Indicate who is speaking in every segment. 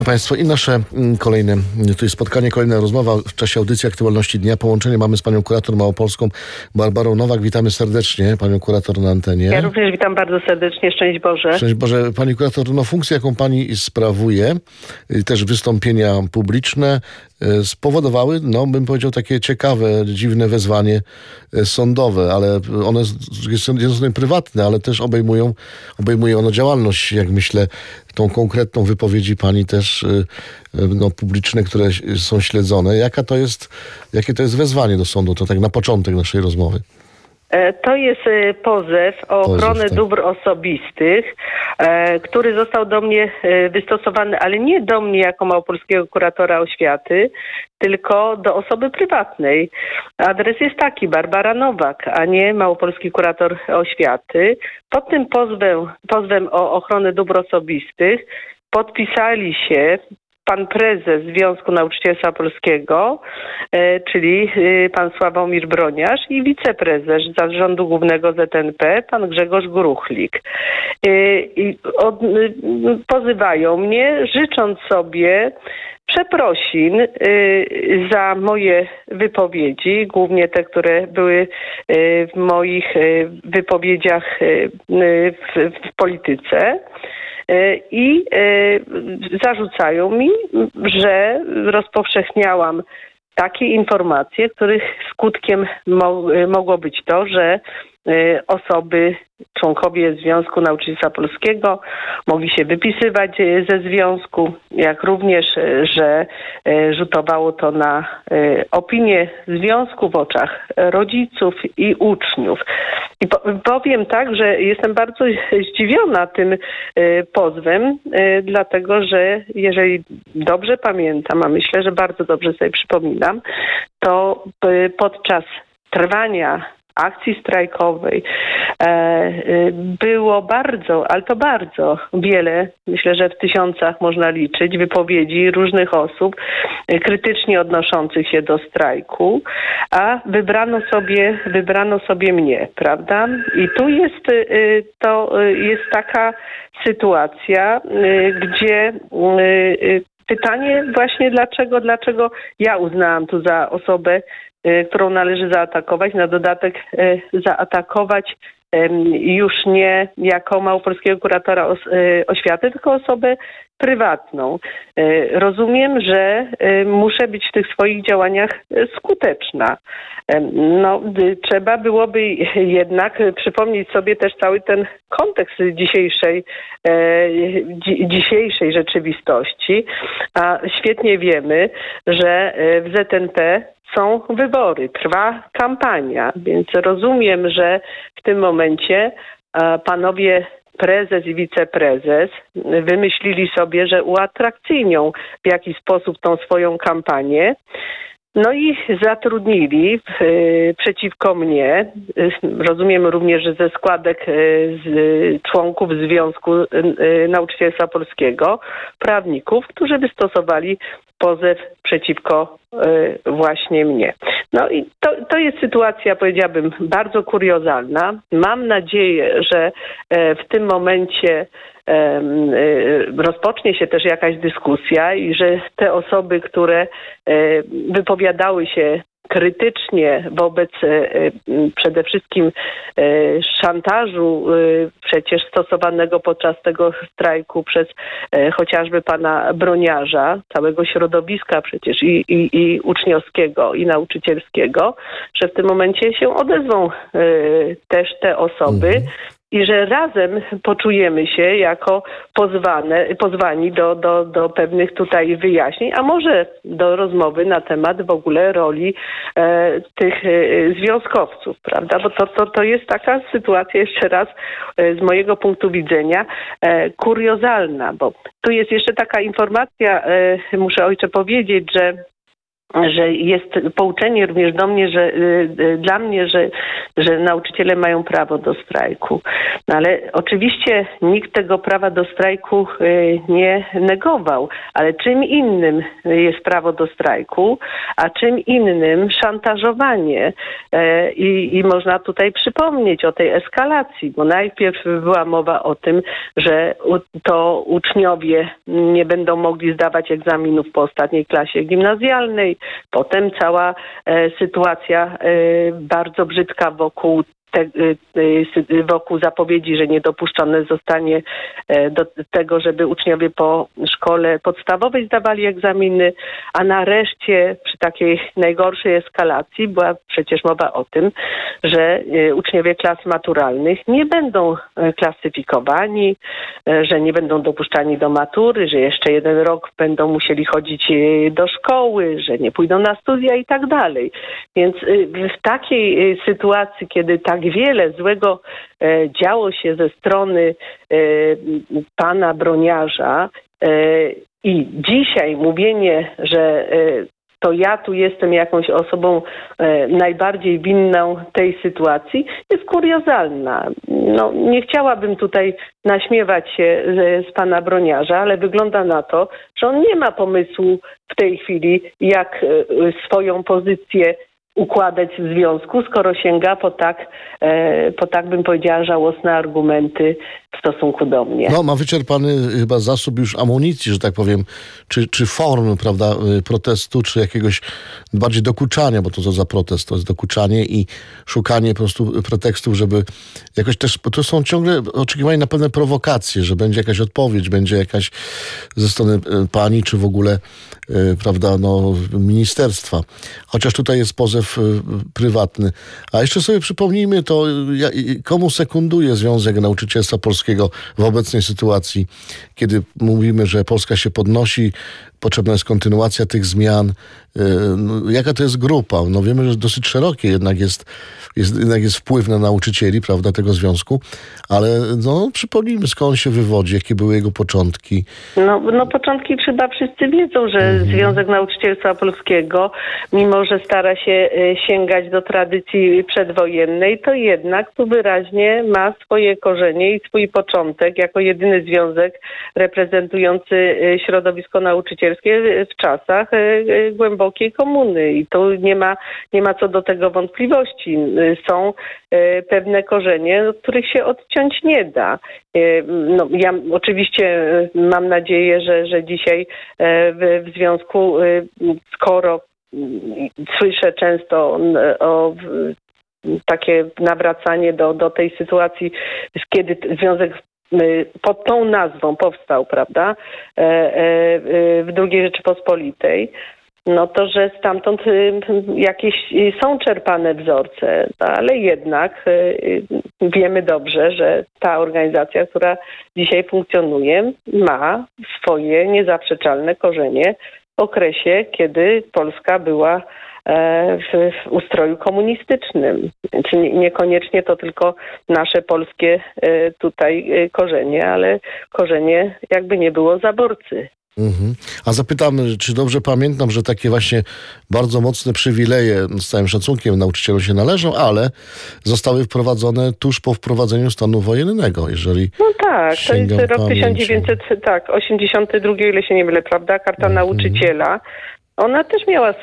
Speaker 1: Państwo i nasze kolejne to jest spotkanie, kolejna rozmowa w czasie audycji Aktualności Dnia. Połączenie mamy z panią kurator małopolską Barbarą Nowak. Witamy serdecznie panią kurator na antenie.
Speaker 2: Ja również witam bardzo serdecznie. Szczęść Boże.
Speaker 1: Szczęść Boże. Pani kurator, funkcję, jaką pani sprawuje, też wystąpienia publiczne spowodowały, bym powiedział, takie ciekawe, dziwne wezwanie sądowe, ale one są z jednej strony prywatne, ale też obejmuje ono działalność, jak myślę, tą konkretną wypowiedzi pani też publiczne, które są śledzone. Jakie to jest wezwanie do sądu? To tak na początek naszej rozmowy.
Speaker 2: To jest pozew o ochronę dóbr osobistych, który został do mnie wystosowany, ale nie do mnie jako małopolskiego kuratora oświaty, tylko do osoby prywatnej. Adres jest taki: Barbara Nowak, a nie małopolski kurator oświaty. Pod tym pozwem o ochronę dóbr osobistych podpisali się pan prezes Związku Nauczycielstwa Polskiego, czyli pan Sławomir Broniarz, i wiceprezes Zarządu Głównego ZNP, pan Grzegorz Gruchlik. Pozywają mnie, życząc sobie przeprosin za moje wypowiedzi, głównie te, które były w moich wypowiedziach w polityce. I zarzucają mi, że rozpowszechniałam takie informacje, których skutkiem mogło być to, że osoby, członkowie Związku Nauczycielstwa Polskiego mogli się wypisywać ze związku, jak również, że rzutowało to na opinię związku w oczach rodziców i uczniów. I powiem tak, że jestem bardzo zdziwiona tym pozwem, dlatego że jeżeli dobrze pamiętam, a myślę, że bardzo dobrze sobie przypominam, to podczas trwania akcji strajkowej było bardzo wiele, myślę, że w tysiącach można liczyć, wypowiedzi różnych osób krytycznie odnoszących się do strajku, a wybrano sobie mnie, prawda? I tu jest taka sytuacja, gdzie pytanie właśnie dlaczego ja uznałam tu za osobę, którą należy zaatakować, na dodatek zaatakować już nie jako małopolskiego kuratora oświaty, tylko osobę prywatną. Rozumiem, że muszę być w tych swoich działaniach skuteczna. Trzeba byłoby jednak przypomnieć sobie też cały ten kontekst dzisiejszej rzeczywistości, a świetnie wiemy, że w ZNP są wybory, trwa kampania, więc rozumiem, że w tym momencie panowie prezes i wiceprezes wymyślili sobie, że uatrakcyjnią w jakiś sposób tą swoją kampanię. No i zatrudnili przeciwko mnie, rozumiem również, że ze składek członków Związku Nauczycielstwa Polskiego, prawników, którzy wystosowali pozew przeciwko właśnie mnie. No i to jest sytuacja, powiedziałabym, bardzo kuriozalna. Mam nadzieję, że w tym momencie rozpocznie się też jakaś dyskusja i że te osoby, które wypowiadały się krytycznie wobec przede wszystkim szantażu przecież stosowanego podczas tego strajku przez chociażby pana Broniarza, całego środowiska przecież i uczniowskiego, i nauczycielskiego, że w tym momencie się odezwą też te osoby. I że razem poczujemy się jako pozwani do pewnych tutaj wyjaśnień, a może do rozmowy na temat w ogóle roli tych związkowców, prawda? Bo to jest taka sytuacja, jeszcze raz z mojego punktu widzenia, kuriozalna, bo tu jest jeszcze taka informacja, muszę ojcze powiedzieć, że że jest pouczenie również do mnie, że dla mnie, że nauczyciele mają prawo do strajku. No ale oczywiście nikt tego prawa do strajku nie negował, ale czym innym jest prawo do strajku, a czym innym szantażowanie. I można tutaj przypomnieć o tej eskalacji, bo najpierw była mowa o tym, że to uczniowie nie będą mogli zdawać egzaminów po ostatniej klasie gimnazjalnej. Potem cała sytuacja bardzo brzydka wokół zapowiedzi, że niedopuszczone zostanie do tego, żeby uczniowie po szkole podstawowej zdawali egzaminy, a nareszcie przy takiej najgorszej eskalacji była przecież mowa o tym, że uczniowie klas maturalnych nie będą klasyfikowani, że nie będą dopuszczani do matury, że jeszcze 1 rok będą musieli chodzić do szkoły, że nie pójdą na studia i tak dalej. Więc w takiej sytuacji, kiedy tak wiele złego działo się ze strony pana Broniarza i dzisiaj mówienie, że to ja tu jestem jakąś osobą najbardziej winną tej sytuacji, jest kuriozalna. No, nie chciałabym tutaj naśmiewać się z pana Broniarza, ale wygląda na to, że on nie ma pomysłu w tej chwili, jak swoją pozycję układać w związku, skoro sięga po tak bym powiedziała, żałosne argumenty w stosunku do mnie.
Speaker 1: No, ma wyczerpany chyba zasób już amunicji, że tak powiem, czy form, prawda, protestu, czy jakiegoś bardziej dokuczania, bo to co za protest, to jest dokuczanie i szukanie po prostu pretekstów, żeby jakoś też, bo to są ciągle oczekiwania na pewne prowokacje, że będzie jakaś odpowiedź, będzie jakaś ze strony pani, czy w ogóle, prawda, no, ministerstwa. Chociaż tutaj jest pozew prywatny. A jeszcze sobie przypomnijmy to, komu sekunduje Związek Nauczycielstwa Polskiego w obecnej sytuacji, kiedy mówimy, że Polska się podnosi, potrzebna jest kontynuacja tych zmian. Jaka to jest grupa? No wiemy, że dosyć szerokie jednak jest wpływ na nauczycieli, prawda, tego związku, ale no przypomnijmy, skąd się wywodzi, jakie były jego początki.
Speaker 2: No początki chyba wszyscy wiedzą, że Związek Nauczycielstwa Polskiego, mimo że stara się sięgać do tradycji przedwojennej, to jednak tu wyraźnie ma swoje korzenie i swój początek jako jedyny związek reprezentujący środowisko nauczycielskie w czasach głębokiej komuny i tu nie ma co do tego wątpliwości. Są pewne korzenie, od których się odciąć nie da. No, ja oczywiście mam nadzieję, że dzisiaj w związku, skoro słyszę często o takie nawracanie do tej sytuacji, kiedy związek pod tą nazwą powstał, prawda, w II Rzeczypospolitej, no to, że stamtąd jakieś są czerpane wzorce, ale jednak wiemy dobrze, że ta organizacja, która dzisiaj funkcjonuje, ma swoje niezaprzeczalne korzenie w okresie, kiedy Polska była w ustroju komunistycznym. Więc niekoniecznie to tylko nasze polskie tutaj korzenie, ale korzenie jakby nie było zaborcy.
Speaker 1: A zapytamy, czy dobrze pamiętam, że takie właśnie bardzo mocne przywileje, z całym szacunkiem nauczycielom się należą, ale zostały wprowadzone tuż po wprowadzeniu stanu wojennego, jeżeli
Speaker 2: no tak, to jest rok 1982, ile się nie mylę, prawda? Karta nauczyciela. Ona też miała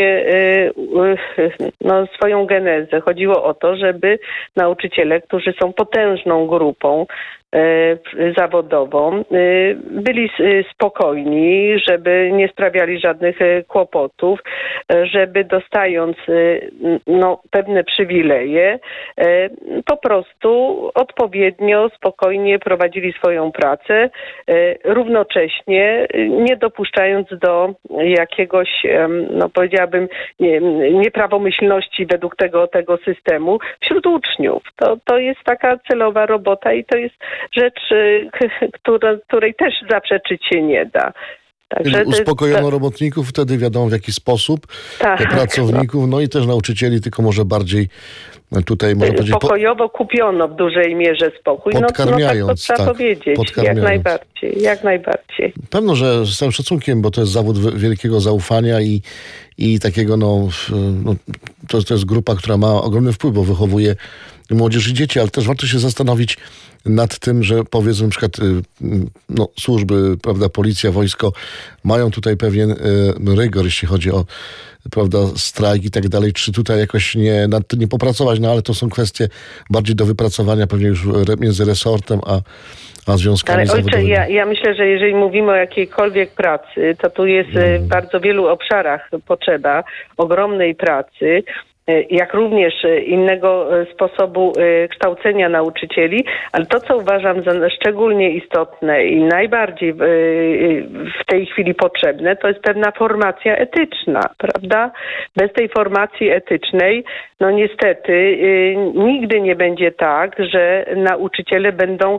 Speaker 2: swoją genezę. Chodziło o to, żeby nauczyciele, którzy są potężną grupą zawodową, byli spokojni, żeby nie sprawiali żadnych kłopotów, żeby dostając pewne przywileje, po prostu odpowiednio, spokojnie prowadzili swoją pracę, równocześnie nie dopuszczając do jakiegoś, powiedziałabym, nieprawomyślności według tego systemu wśród uczniów. To jest taka celowa robota i to jest rzecz, której też zaprzeczyć się nie da.
Speaker 1: Także uspokojono robotników, wtedy wiadomo w jaki sposób, pracowników, no i też nauczycieli, tylko może bardziej tutaj można powiedzieć...
Speaker 2: Pokojowo kupiono w dużej mierze spokój.
Speaker 1: Podkarmiając,
Speaker 2: tak to trzeba powiedzieć. Jak najbardziej.
Speaker 1: Pewno, że z całym szacunkiem, bo to jest zawód wielkiego zaufania i takiego, to jest grupa, która ma ogromny wpływ, bo wychowuje młodzież i dzieci, ale też warto się zastanowić nad tym, że powiedzmy na przykład służby, prawda, policja, wojsko mają tutaj pewien rygor, jeśli chodzi o, prawda, strajk i tak dalej. Czy tutaj jakoś nad tym nie popracować? Ale to są kwestie bardziej do wypracowania pewnie już między resortem a związkami zawodowymi.
Speaker 2: Ja myślę, że jeżeli mówimy o jakiejkolwiek pracy, to tu jest w bardzo wielu obszarach potrzeba ogromnej pracy, jak również innego sposobu kształcenia nauczycieli, ale to, co uważam za szczególnie istotne i najbardziej w tej chwili potrzebne, to jest pewna formacja etyczna, prawda? Bez tej formacji etycznej, niestety nigdy nie będzie tak, że nauczyciele będą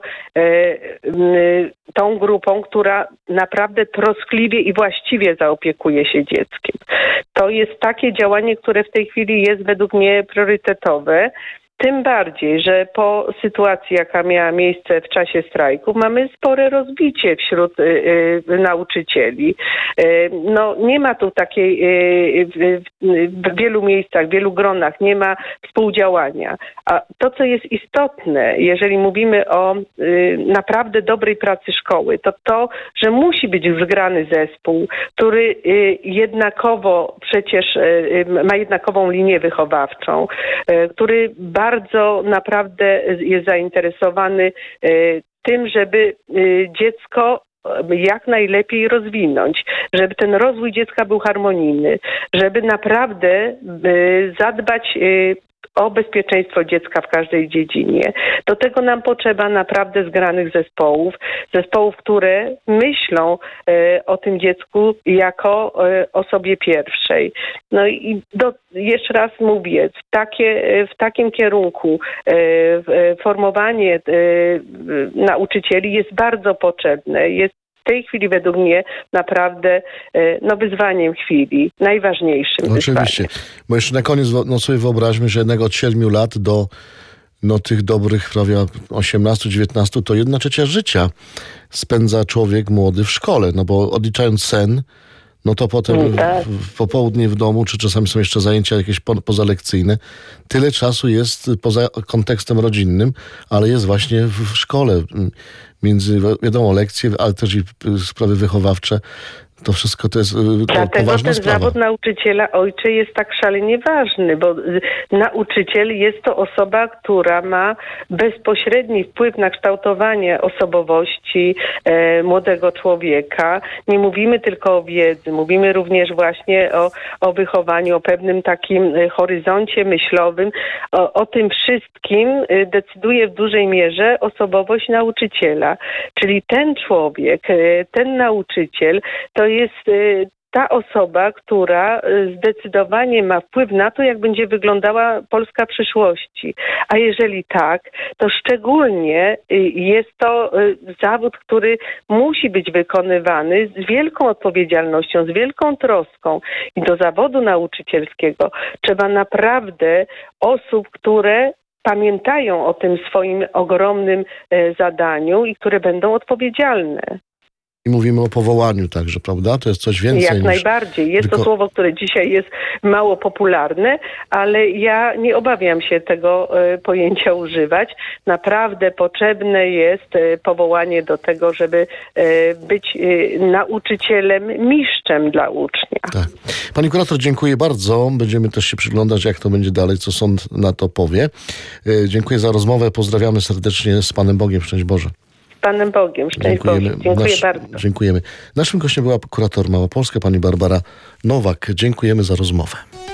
Speaker 2: tą grupą, która naprawdę troskliwie i właściwie zaopiekuje się dzieckiem. To jest takie działanie, które w tej chwili jest według mnie priorytetowe. Tym bardziej, że po sytuacji, jaka miała miejsce w czasie strajków, mamy spore rozbicie wśród nauczycieli. Nie ma tu takiej, w wielu miejscach, w wielu gronach nie ma współdziałania. A to, co jest istotne, jeżeli mówimy o naprawdę dobrej pracy szkoły, to, że musi być zgrany zespół, który jednakowo przecież ma jednakową linię wychowawczą, który bardzo naprawdę jest zainteresowany tym, żeby dziecko jak najlepiej rozwinąć, żeby ten rozwój dziecka był harmonijny, żeby naprawdę zadbać o bezpieczeństwo dziecka w każdej dziedzinie. Do tego nam potrzeba naprawdę zgranych zespołów, które myślą o tym dziecku jako o sobie pierwszej. Jeszcze raz mówię, w takim kierunku formowanie nauczycieli jest bardzo potrzebne. Jest w tej chwili według mnie naprawdę wyzwaniem chwili, najważniejszym
Speaker 1: Oczywiście, bo jeszcze na koniec sobie wyobraźmy, że jednak od 7 lat do tych dobrych prawie 18-19 to 1/3 życia spędza człowiek młody w szkole, bo odliczając sen, to potem w popołudnie w domu, czy czasami są jeszcze zajęcia jakieś pozalekcyjne. Tyle czasu jest poza kontekstem rodzinnym, ale jest właśnie w szkole. Między, wiadomo, lekcje, ale też i sprawy wychowawcze. To wszystko to jest poważna sprawa.
Speaker 2: Zawód nauczyciela ojcze jest tak szalenie ważny, bo nauczyciel jest to osoba, która ma bezpośredni wpływ na kształtowanie osobowości młodego człowieka. Nie mówimy tylko o wiedzy, mówimy również właśnie o wychowaniu, o pewnym takim horyzoncie myślowym. O tym wszystkim decyduje w dużej mierze osobowość nauczyciela. Czyli ten człowiek, ten nauczyciel to jest ta osoba, która zdecydowanie ma wpływ na to, jak będzie wyglądała Polska przyszłości. A jeżeli tak, to szczególnie jest to zawód, który musi być wykonywany z wielką odpowiedzialnością, z wielką troską. I do zawodu nauczycielskiego trzeba naprawdę osób, które pamiętają o tym swoim ogromnym zadaniu i które będą odpowiedzialne.
Speaker 1: I mówimy o powołaniu także, prawda? To jest coś więcej.
Speaker 2: Jak najbardziej. Jest to słowo, które dzisiaj jest mało popularne, ale ja nie obawiam się tego pojęcia używać. Naprawdę potrzebne jest powołanie do tego, żeby być nauczycielem, mistrzem dla ucznia.
Speaker 1: Tak. Pani kurator, dziękuję bardzo. Będziemy też się przyglądać, jak to będzie dalej, co sąd na to powie. Dziękuję za rozmowę. Pozdrawiamy serdecznie. Z Panem Bogiem. Szczęść Boże.
Speaker 2: Panem Bogiem. Szczęść Boże. Dziękuję bardzo.
Speaker 1: Dziękujemy. Naszym gościem była kurator Małopolska, pani Barbara Nowak. Dziękujemy za rozmowę.